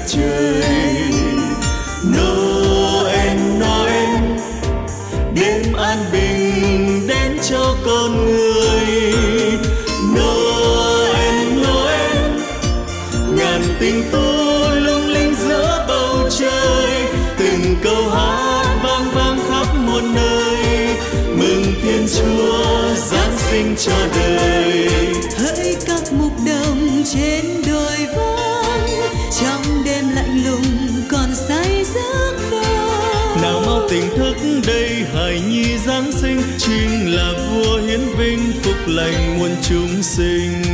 trời. Noel, Noel, đêm an bình đến cho con người. Noel, Noel, ngàn tình tú lung linh giữa bầu trời. Từng câu hát vang vang khắp muôn nơi, mừng Thiên Chúa Giáng sinh cho đời. Hỡi các mục đồng trên đồi vắng, trong đêm lạnh lùng còn say giấc mơ. Nào mau tỉnh thức đây, hài nhi Giáng sinh chính là vua hiến vinh, phúc lành muôn chúng sinh.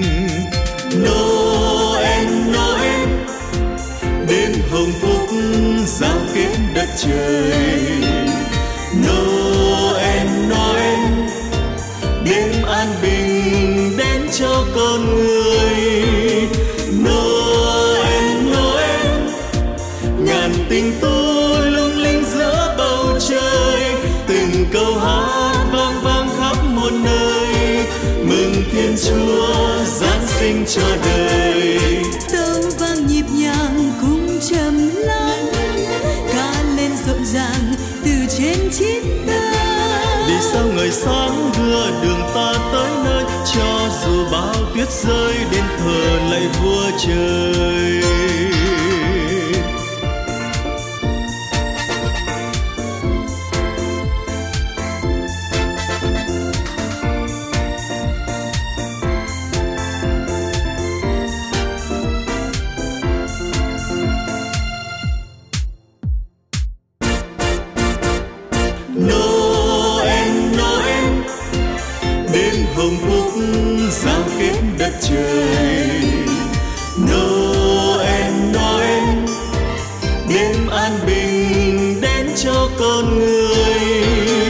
Noel, Noel, đêm hồng phúc giao kết đất trời. Noel, Noel, đêm an bình đến cho con người. Noel, Noel, ngàn tình tú lung linh giữa bầu trời. Từng câu hát vang vang khắp muôn nơi, mừng Thiên Chúa Giáng sinh cho đời. Tấu vang nhịp nhàng cũng trầm lắng, ca lên rộn ràng từ trên chiếc ta. Vì sao người sáng đưa đường ta tới nơi, cho dù bao tuyết rơi đến thờ lạy vua trời. Noel, Noel, đêm hồng phúc giao kết đất trời. Noel, Noel, đêm an bình đến cho con người.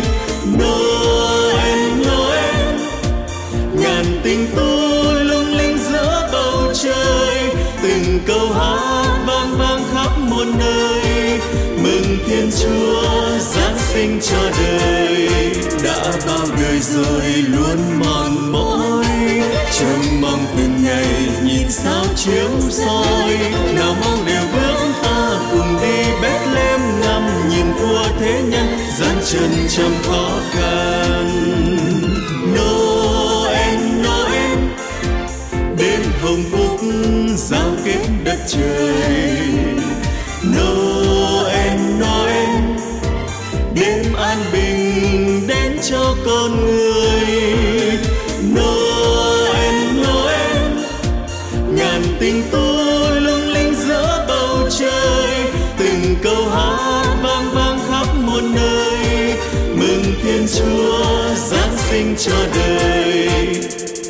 Noel, Noel, ngàn tình tú lung linh giữa bầu trời. Từng câu hát vang vang khắp muôn nơi, mừng Thiên Chúa Giáng sinh cho đời. Đã bao đời rồi luôn mòn mỏi, trông mong từng ngày nhìn sao chiếu soi. Nào mong đều bước ta cùng đi Bethlehem, ngắm nhìn vua thế nhân gian trần trăm khó khăn. Noel, Noel, đêm hồng phúc giao kết đất trời. Noel, Noel, đêm an bình đến cho con người. Noel, Noel, ngàn tình tú lung linh giữa bầu trời. Từng câu hát vang vang khắp muôn nơi, mừng Thiên Chúa Giáng sinh cho đời.